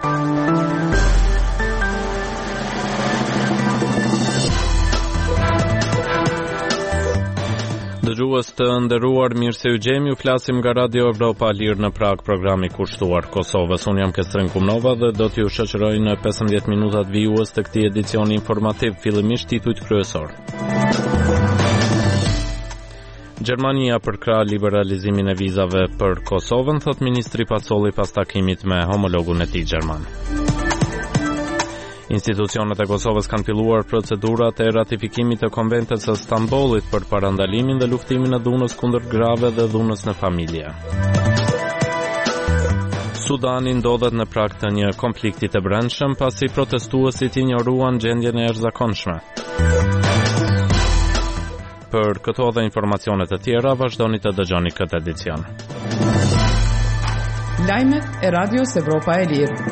Dëgjues të nderuar, mirë se u gjemi, ju flasim nga Radio Evropa Lirë në Prag, programi kushtuar Kosovës. Unë jam Kestren Kumnova dhe do t'ju shoqëroj në 15 minutat vijues të këtij edicioni informativ, fillimisht titujt kryesor. Gjermania përkrah liberalizimin e vizave për Kosovën, thot ministri Pacolli pas takimit me homologun e tij gjerman. Institucionet e Kosovës kanë filluar procedurat e ratifikimit të Konventit së Stambollit për parandalimin dhe luftimin e dhunës kundër grave dhe dhunës në familje. Sudani ndodhet në prag të një konflikti të brendshëm pasi protestuesit injoruan gjendjen e jashtëzakonshme. Për këto dhe informacione të tjera, vazhdoni të dëgjoni këtë edicion. Lajmet e Radios Evropa e Lirë.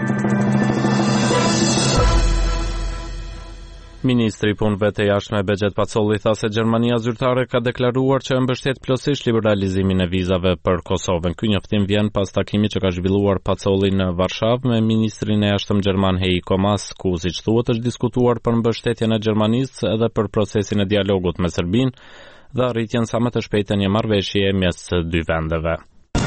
Ministri i Punëve të Jashtme Begjet Pacolli tha se Gjermania zyrtare ka deklaruar që mbështet plotësisht liberalizimin e vizave për Kosovën. Ky njoftim vjen pas takimit që ka zhvilluar Pacolli në Varshavë me ministrin e jashtëm gjerman Heiko Maas, ku siç thuhet është diskutuar për mbështetjen e Gjermanisë edhe për procesin e dialogut me Serbinë dhe arritjen sa më të shpejtë të një marrëveshjeje mes dy vendeve.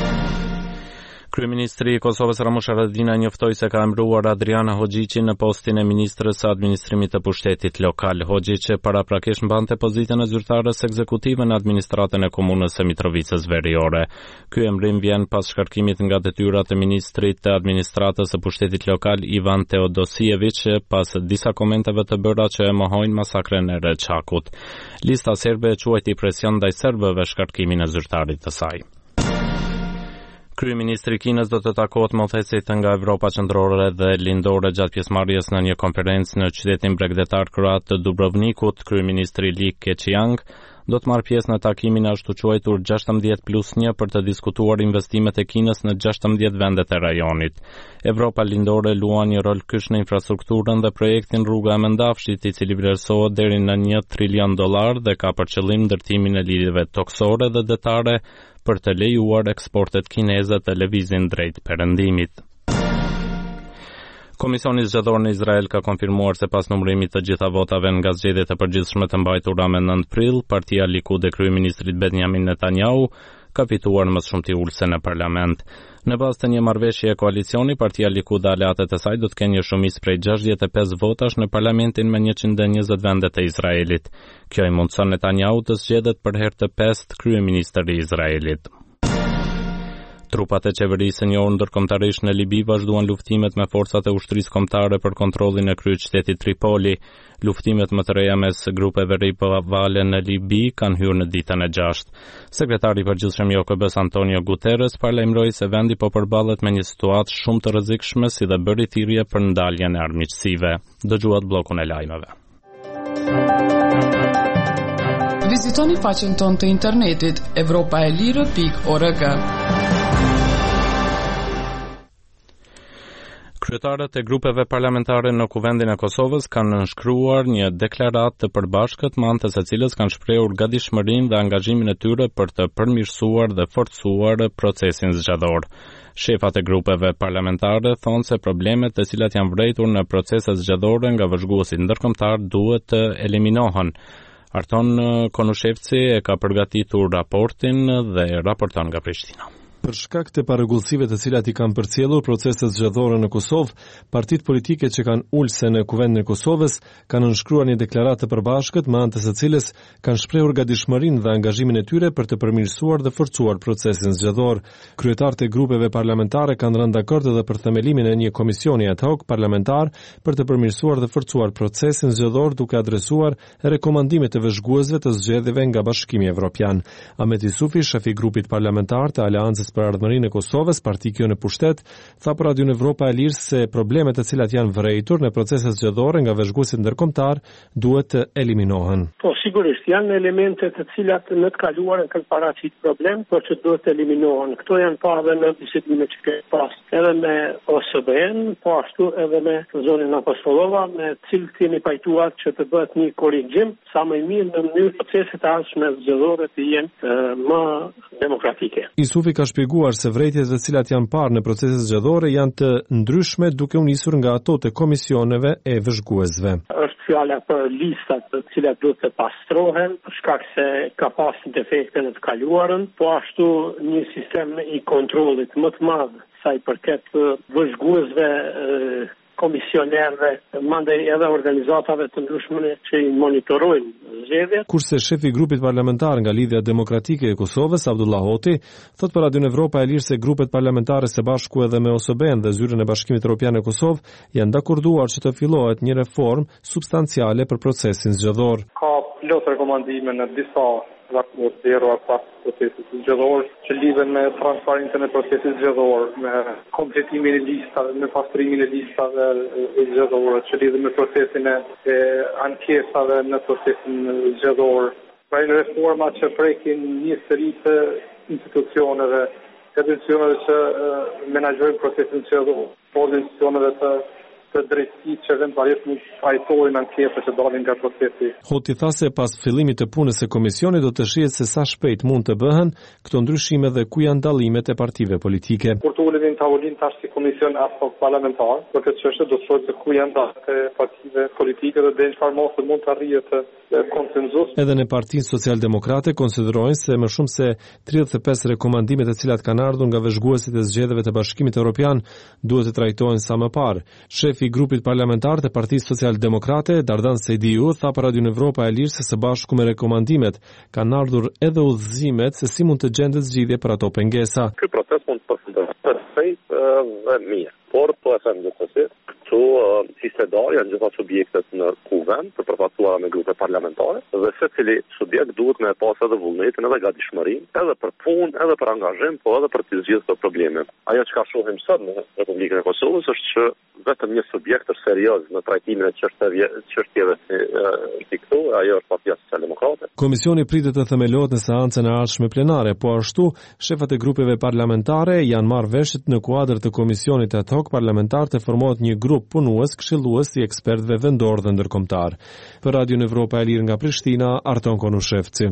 Kryeministri i Kosovës Ramush Haradinaj njoftoi se ka emëruar Adriana Hoxhiqin në postin e ministrës së administrimit të pushtetit lokal. Hoxhiqi paraprakisht mbante pozitën e zyrtares ekzekutive në administratën e komunës së Mitrovicës Veriore. Ky emërim vjen pas shkarkimit nga detyrat e ministrit të administratës së pushtetit lokal Ivan Teodosiević pas disa komenteve të bëra që e mohojnë masakren e Reçakut. Lista serbe e quajti presion ndaj serbëve shkarkimin e zyrtarit të saj. Kryeministri i Kinës do të takohet me udhëheqësit nga Evropa Qendrore dhe Lindore gjatë pjesëmarrjes në një konferencë në qytetin bregdetar kroat të Dubrovnikut. Kryeministri Li Keqiang do të marrë pjesë në takimin e ashtu quajtur 16+1 për të diskutuar investimet e Kinës në 16 vendet e rajonit. Evropa Lindore luan një rol kyç në infrastrukturën dhe projektin Rruga e Mendafshit, i cili vlerësohet deri në $1 trilion dhe ka për qëllim ndërtimin e lidhjeve toksore dhe detare për të lejuar eksportet kineze të lëvizin drejt perëndimit. Komisioni zgjedhor në Izrael ka konfirmuar se pas numërimit të gjitha votave nga zgjedhjet e përgjithshme të mbajtura me 9 prill, partia Likud e kryeministrit Benjamin Netanyahu ka fituar më shumë tiulse në parlament. Në bazë të një marrëveshje e koalicioni, partia Likud dhe aleatet e saj do të kenë një shumicë prej 65 votash në parlamentin me 120 vendet e Izraelit. Kjo i mundson Netanyahu të zgjedhet për herë të 5 kryeministër i Izraelit. Trupat e qeverisë së njohur ndërkombëtarisht në Libi vazhduan luftimet me forcat e ushtrisë kombëtare për kontrollin e kryeqytetit Tripoli. Luftimet më të reja mes grupeve rivale në Libi kanë hyrë në ditën e 6. Sekretari i përgjithshëm i OKB-s Antonio Guterres paralajmëroi se vendi po përballet me një situatë shumë të rrezikshme si dhe bëri thirrje për ndaljen e armiqësive. Dëgjuat bllokun e lajmeve. Vizitoni faqen tonë të internetit europaelire.org. Kryetarët e grupeve parlamentare në Kuvendin e Kosovës kanë nënshkruar një deklaratë të përbashkët me anë të cilës kanë shprehur gatishmërinë dhe angazhimin e tyre për të përmirësuar dhe forcuar procesin zgjedhor. Shefat e grupeve parlamentare thonë se problemet të cilat janë vërejtur në proceset zgjedhore nga vëzhguesit ndërkombëtar duhet të eliminohen. Arton Konushevci e ka përgatitur raportin dhe raporton nga Prishtina. Për shkak të parregullsive të cilat i kanë përcjellur proceset zgjedhore në Kosovë, partitë politike që kanë ulse në Kuvendin e Kosovës kanë nënshkruar një deklaratë të përbashkët me anë të së cilës kanë shprehur gatishmërinë dhe angazhimin e tyre për të përmirësuar dhe forcuar procesin zgjedhor. Kryetarët e grupeve parlamentare kanë rënë dakord edhe për themelimin e një komisioni ad hoc parlamentar për të përmirësuar dhe forcuar procesin zgjedhor duke adresuar rekomandimet e vëzhguesve të zgjedhjeve nga Bashkimi Evropian. Ahmet Isufi, shefi i grupit parlamentar të Aleancës për Ardhmërinë e Kosovës, parti kjo në pushtet, tha për Radio Evropa e Lirë se problemet të cilat janë vërejtur në proceset zgjedhore nga vëzhguesit ndërkombëtar duhet të eliminohen. Po sigurisht janë elemente të cilat në të kaluarën kanë paraqit problem, por që duhet të eliminohen. Këto janë pa edhe në bisedime që ke pas, edhe me OSBE-n, po ashtu edhe me zonën Apostolova, me cilët jeni pajtuar që të bëhet një korrigjim sa më i mirë në mënyrë proceset e ardhshme zgjedhore të jenë më demokratike. Isufi ka shpjeguar treguar se vërejtjet të cilat janë parë në proceset zgjedhore janë të ndryshme duke u nisur nga ato të komisioneve e vëzhguesve. Është fjala për listat të cilat duhet të pastrohen, për shkak se ka pasur defekte në të kaluarën, po ashtu një sistem i kontrollit më të madh sa i përket vëzhguesve, komisionerëve, mandej edhe organizatave të ndryshme që i monitorojnë zgjedhjet. Kurse shefi i grupit parlamentar nga Lidhja Demokratike e Kosovës, Abdullah Hoti, thot për Radio Evropa e Lirë se grupet parlamentare së bashku edhe me OSBE-n dhe Zyrën e Bashkimit Evropian e Kosovë janë dakorduar që të fillohet një reformë substanciale për procesin zgjedhor. Ka plot rekomandime në disa raportero pas procesit zgjedhor që lidhen me transparencën e procesit zgjedhor, me kompletimin e listave, me pastrimin e listave zgjedhore, që lidhen me procesin e ankesave në procesin zgjedhor. Pra në reforma që prekin një seri të institucioneve, që menaxhojnë procesin zgjedhor, po institucioneve të drejtësisë që eventualisht nuk trajtojnë ankesat që dalin nga procesi. Hoti tha se pas fillimit të punës së komisionit do të shihet se sa shpejt mund të bëhen këto ndryshime dhe ku janë dallimet e partive politike. Kur të ulemi në tavolinë tash si komision apo parlamentar, për këtë çështje do të thotë se ku janë dallimet e partive politike dhe në çfarë mos mund të arrihet konsenzus. Edhe në Partinë Socialdemokrate konsiderojnë se më shumë se 35 rekomandime të cilat kanë ardhur nga vëzhguesit e zgjedhjeve të Bashkimit Evropian duhet të trajtohen sa më parë. Shefi i grupit parlamentar të Partisë Socialdemokrate, Dardan Sejdiu, tha për Radio Evropa e Lirë se së bashku me rekomandimet kanë ardhur edhe udhëzimet se si mund të gjendet zgjidhje për ato pengesa. Ky proces mund të përfundohet dhe mirë, por po e them gjithsesi, këtu si sedar janë gjitha subjektet në kuvend të përfaqësuara me grupe parlamentare dhe secili subjekt duhet me pas edhe vullnetin edhe gatishmërinë, edhe për punë, edhe për angazhim, po edhe për të zgjidhur këto probleme. Ajo që shohim sot në Republikën e Kosovës është që vetëm një subjekt është serioz në trajtimin e çështjeve si këtu, ajo është Partia Socialdemokrate. Komisioni pritet të themelohet në seancën e ardhshme plenare, po ashtu shefat e grupeve parlamentare janë marrë vesh në kuadër të komisionit ad hoc parlamentar të formohet një grup punues këshillues i ekspertëve vendor dhe ndërkombëtar. Për Radio Evropa e Lirë nga Prishtina, Arton Konushevci.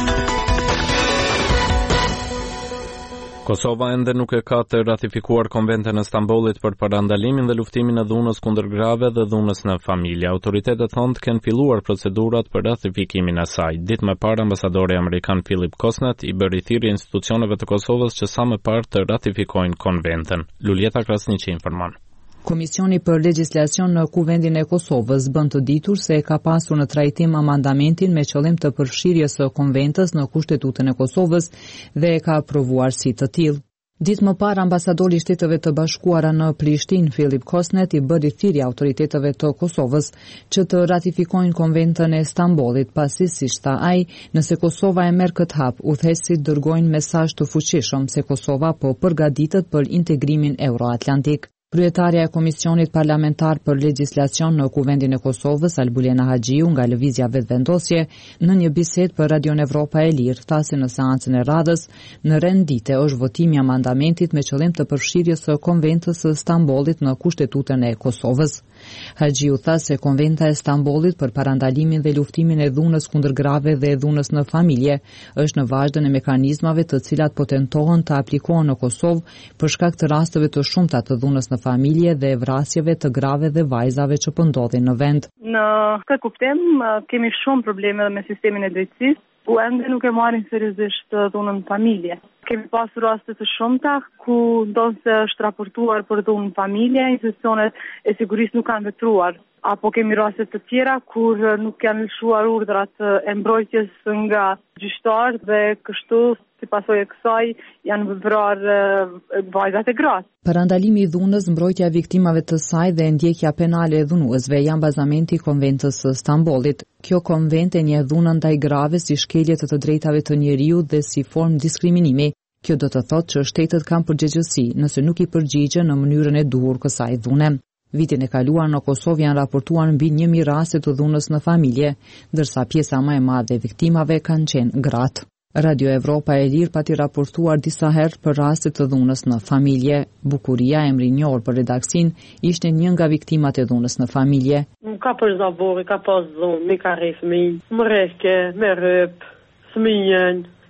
Kosova ende nuk e ka të ratifikuar konventin e Stambollit për parandalimin dhe luftimin e dhunës kundër grave dhe dhunës në familje. Autoritetet thonë të kenë filluar procedurat për ratifikimin e saj. Ditë më parë, ambasadori amerikan Philip Kosnet i bëri thirrje institucioneve të Kosovës që sa më parë të ratifikojnë konventin. Luljeta Krasniqi informon. Komisioni për legjislacion në Kuvendin e Kosovës bën të ditur se ka pasur në trajtim amandamentin me qëllim të përfshirjes së konventës në Kushtetutën e Kosovës dhe e ka aprovuar si të tillë. Ditë më parë, ambasadori i Shteteve të Bashkuara në Prishtinë, Philip Kosnet, i bëri thirrje autoriteteve të Kosovës që të ratifikojnë konventën e Stambollit, pasi siç tha ai, nëse Kosova e merr këtë hap, udhëheqësit dërgojnë mesazh të fuqishëm se Kosova po përgatitet për integrimin euroatlantik. Kryetaria e Komisionit Parlamentar për Legjislacion në Kuvendin e Kosovës, Albulena Haxhiu, nga lëvizja vetëvendosje, në një bisedë për Radio Evropa e Lirë, tha se në seancën e radhës, në rendite është votimi i amandamentit me qëllim të përfshirjes së Konventës së Stambollit në Kushtetutën e Kosovës. Haxhiu tha se Konventa e Stambollit për parandalimin dhe luftimin e dhunës kundër grave dhe dhunës në familje është në vazhdën e mekanizmave të cilat po tentohen të aplikohen në Kosovë për shkak të rasteve të shumta të dhunës në familje dhe vrasjeve të grave dhe vajzave që po ndodhin në vend. Në këtë kuptim kemi shumë probleme me sistemin e drejtësisë, ku ende nuk e marrin seriozisht dhunën në familje. Kemi pasur raste të shumta ku ndonse është raportuar për dhunë në familje, institucionet e sigurisë nuk kanë vepruar. Apo kemi raste të tjera kur nuk janë lëshuar urdhrat e mbrojtjes nga gjyqtarë dhe kështu si pasojë e kësaj janë vrarë vajzat e gratë. Parandalimi i dhunës, mbrojtja e viktimave të saj dhe ndjekja penale e dhunuesve janë bazamenti i Konventës së Stambollit. Kjo konvent e njeh dhunën ndaj grave si shkelje të drejtave të njeriut dhe si formë diskriminimi. Kjo do të thotë që shtetet kanë përgjegjësi nëse nuk i përgjigjen në mënyrën e duhur kësaj dhune. Vitin e kaluar në Kosovë janë raportuar mbi 1000 raste të dhunës në familje, ndërsa pjesa më e madhe e viktimave kanë qenë gratë. Radio Evropa e Lirë pati raportuar disa herë për raste të dhunës në familje. Bukuria, emri i njohur për redaksin, ishte një nga viktimat e dhunës në familje. Ka për zavori, ka pas dhunë, me ka rejë fëmijë, më reke, me rëp, fëmijën,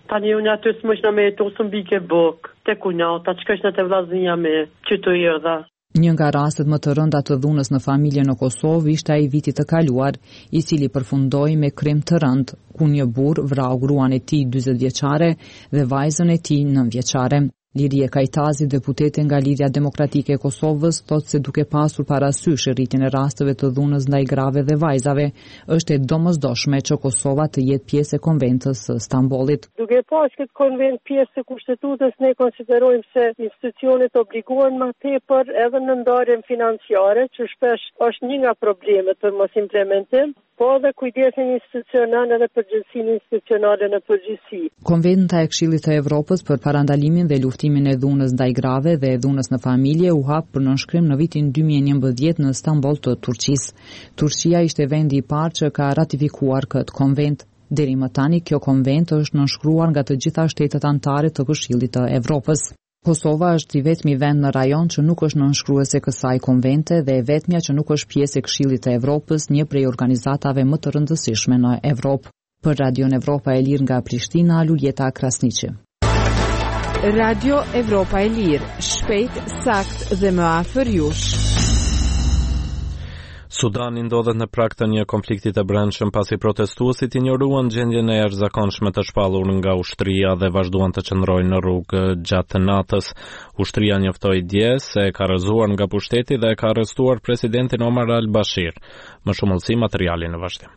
Tani unë aty s'mësh në me jetu, së mbike buk, te kunjata, që kësh në të vlazinja me, që të jëdha. Një nga rastet më të rënda të dhunës në familje në Kosovë ishte ai vitit të kaluar, i cili përfundoi me krim të rënd, ku një burr vrau gruan e tij 40 vjeçare dhe vajzën e tij 9 vjeçare. Lirie Kajtazi, deputete nga Lidhja Demokratike e Kosovës, thotë se duke pasur parasysh rritjen e rasteve të dhunës ndaj grave dhe vajzave, është e domosdoshme që Kosova të jetë pjesë e Konventës së Stambollit. Duke pas këtë konvent pjesë e kushtetutës, ne konsiderojmë se institucionet obligohen më tepër edhe në ndarjen financiare, që shpesh është një nga problemet për mos implementim, po dhe kujdesin institucional dhe përgjegjësinë institucionale në përgjithësi. Konventa e Këshillit të Evropës për parandalimin dhe luftimin e dhunës ndaj grave dhe e dhunës në familje u hap për nënshkrim në vitin 2011 në Stamboll të Turqisë. Turqia ishte vendi i parë që ka ratifikuar këtë konvent. Deri më tani kjo konvent është nënshkruar nga të gjitha shtetet anëtare të Këshillit të Evropës. Kosova është i vetmi vend në rajon që nuk është nënshkruese kësaj konvente dhe e vetmja që nuk është pjesë e Këshillit të Evropës, një prej organizatave më të rëndësishme në Evropë. Për Radio Evropa e Lirë nga Prishtina, Luljeta Krasniqi. Radio Evropa e Lirë, shpejt, sakt dhe më afër jush. Sudani ndodhet në prag të një konflikti të brendshëm pasi protestuesit injoruan gjendjen e jashtëzakonshme të shpallur nga ushtria dhe vazhduan të qëndrojnë në rrugë gjatë natës. Ushtria njoftoi dje se ka rrëzuar nga pushteti dhe ka arrestuar presidentin Omar al-Bashir. Më shumë ulësi materiali në vazhdim.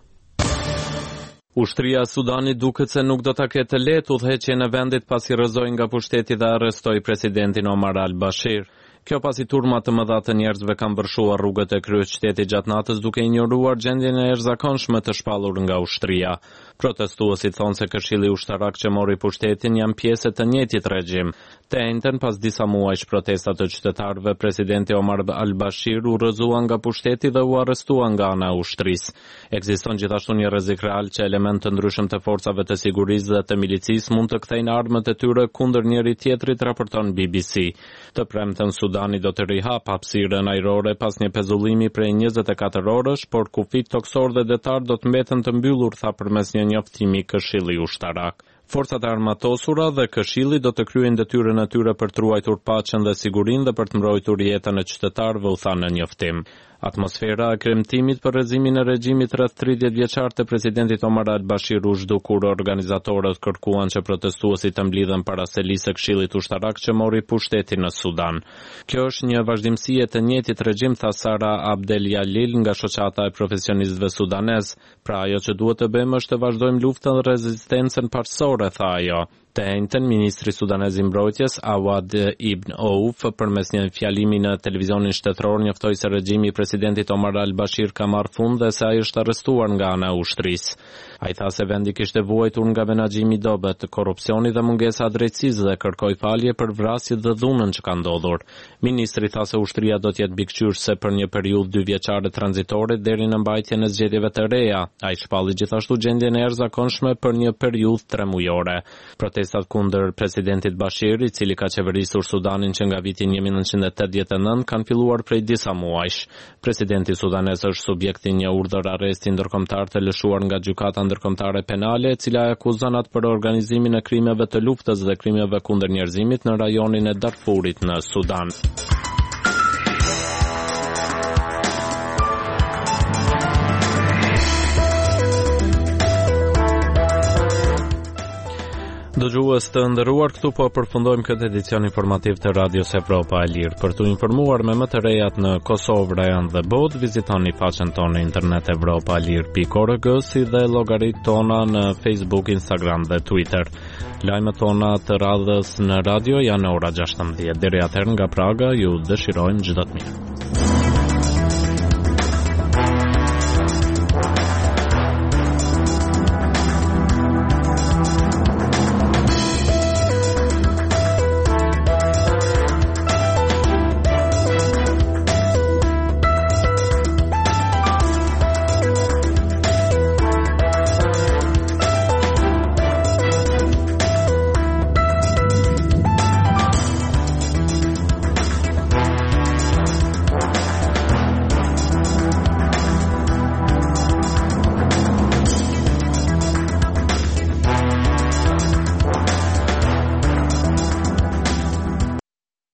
Ushtria e Sudanit duket se nuk do ta ketë lehtë udhëheqjen e vendit pasi rrëzoi nga pushteti dhe arrestoi presidentin Omar al-Bashir. Kjo pasi turma të mëdha të njerëzve kanë bërëshuar rrugët e kryeqytetit gjatë natës duke injoruar gjendjen e jashtëzakonshme të shpallur nga ushtria. Protestuesit thonë se Këshilli Ushtarak që mori pushtetin janë pjesë të njëjtit regjim. Të njëjtën pas disa muajsh protesta të qytetarëve, presidenti Omar al-Bashir u rrëzua nga pushteti dhe u arrestua nga ana e ushtrisë. Ekziston gjithashtu një rrezik real që element të ndryshëm të forcave të sigurisë dhe të milicisë mund të kthejnë armët e tyre kundër njëri tjetrit, raporton BBC. Të premten Sudani do të rihap hapësirën ajrore pas një pezullimi prej 24 orësh, por kufit toksor dhe detar do të mbeten të mbyllur, tha përmes një njoftimi Këshilli Ushtarak. Forcat e armatosura dhe Këshilli do të kryejnë detyrën e tyre për të ruajtur paqen dhe sigurinë dhe për të mbrojtur jetën e qytetarëve, u tha në njoftim. Atmosfera e kremtimit për rrezimin e regjimit rreth 30 vjeçar të presidentit Omar al-Bashir u zhdu kur organizatorët kërkuan që protestuesit të mblidhen para selisë së Këshillit Ushtarak që mori pushtetin në Sudan. Kjo është një vazhdimsi e të njëjtit regjim, tha Sara Abdel Jalil nga shoqata e profesionistëve sudanez. Pra ajo që duhet të bëjmë është të vazhdojmë luftën dhe rezistencën parsorë, tha ajo. Të njëjtën, ministri sudanez i mbrojtjes Awad Ibn Auf përmes një fjalimi në televizionin shtetëror njoftoi se regjimi i presidentit Omar al-Bashir ka marrë fund dhe se ai është arrestuar nga ana e ushtrisë. Ai tha se vendi kishte vuajtur nga menaxhimi i dobët, korrupsioni dhe mungesa e drejtësisë dhe kërkoi falje për vrasjet dhe dhunën që ka ndodhur. Ministri tha se ushtria do të jetë mbikëqyrëse për një periudhë 2 vjeçare tranzitore deri në mbajtjen e zgjedhjeve të reja. Ai shpalli gjithashtu gjendjen e jashtëzakonshme për një periudhë 3 mujore. Protestat kundër presidentit Bashir, i cili ka qeverisur Sudanin që nga viti 1989, kanë filluar prej disa muajsh. Presidenti sudanez është subjekt i një urdhër arresti ndërkombëtar të lëshuar nga gjykata ndërkombëtare penale, e cila e akuzon atë për organizimin e krimeve të luftës dhe krimeve kundër njerëzimit në rajonin e Darfurit në Sudan. Dëgjues të nderuar, këtu po përfundojmë këtë edicion informativ të Radios Evropa e Lirë. Për të informuar me më të rejat në Kosovë, rajon dhe botë, vizitoni faqen tonë në internet evropalir.org, si dhe llogaritë tona në Facebook, Instagram dhe Twitter. Lajmet tona të radhës në radio janë ora 16. Deri atëherë nga Praga ju dëshirojmë çdo të mirë.